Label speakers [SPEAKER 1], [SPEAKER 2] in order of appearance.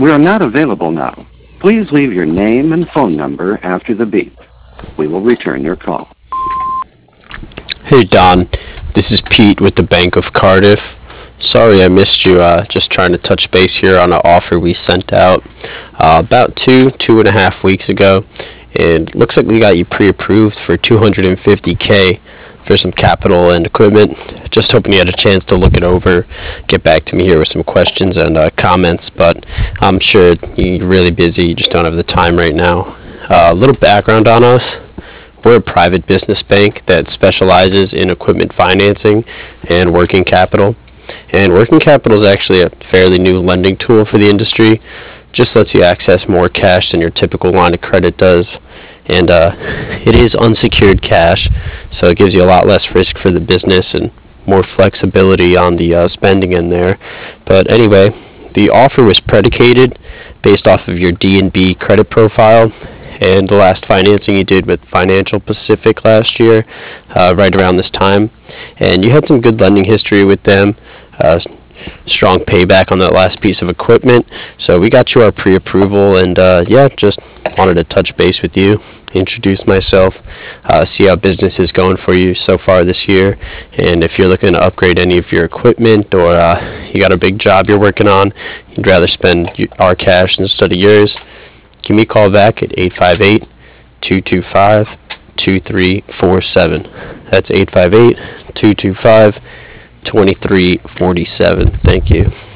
[SPEAKER 1] We are not available now. Please leave your name and phone number after the beep. We will return your call.
[SPEAKER 2] Hey Don, this is Pete with the Bank of Cardiff. Sorry I missed you. Just trying to touch base here on an offer we sent out about 2.5 weeks ago. And looks like we got you pre-approved for 250K for some capital and equipment. Just hoping you had a chance to look it over, get back to me here with some questions and comments, but I'm sure you're really busy, you just don't have the time right now. A little background on us. We're a private business bank that specializes in equipment financing and working capital. And working capital is actually a fairly new lending tool for the industry. Just lets you access more cash than your typical line of credit does. And it is unsecured cash, so it gives you a lot less risk for the business and more flexibility on the spending in there. But anyway, the offer was predicated based off of your D&B credit profile and the last financing you did with Financial Pacific last year, right around this time. And you had some good lending history with them, strong payback on that last piece of equipment. So we got you our pre-approval, and just wanted to touch base with you, introduce myself, see how business is going for you so far this year, and if you're looking to upgrade any of your equipment, or you got a big job you're working on, you'd rather spend our cash instead of yours, give me a call back at 858-225-2347. That's 858-225-2347. Thank you.